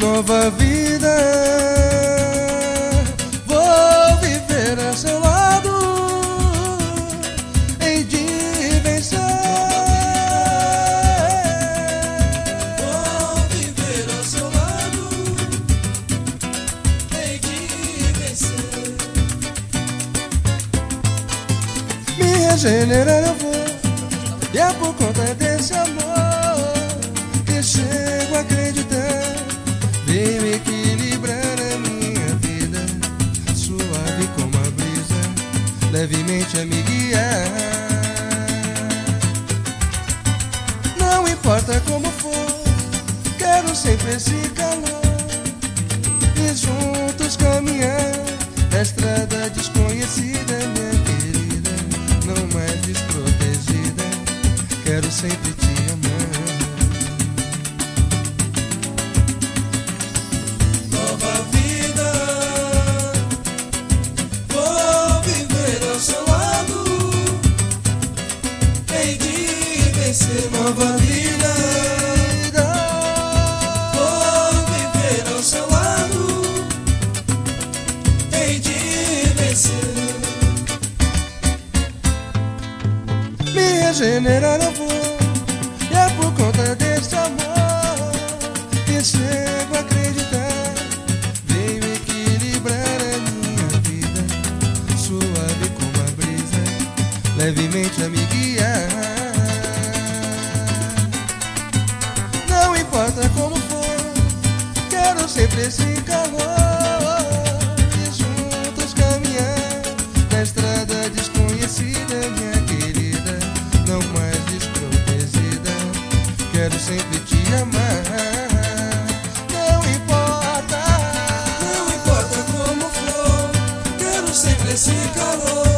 nova vida. Vou viver a seu lado, hei de vencer. Vou viver ao seu lado, hei de vencer. Me regenerar eu vou, e é por conta desse amor que chego a acreditar. Vem me equilibrar a minha vida, suave como a brisa, levemente a me guiar. Não importa como for, quero sempre esse calor, e juntos caminhar na estrada desconhecida, minha querida, não mais desprotegida. Quero sempre te amar. Nova vida, vou viver ao seu lado, hei de vencer. Nova vida, vou viver ao seu lado, hei de vencer. Me regenerar eu vou, e é por conta desse amor que chego a acreditar. Vem me equilibrar a minha vida, suave como a brisa, levemente a me guiar. Não importa como for, quero sempre esse calor, e juntos caminhar na estrada desconhecida, minha querida, não mais desprotegida. Quero sempre te amar. Não importa Não importa como for, quero sempre esse calor.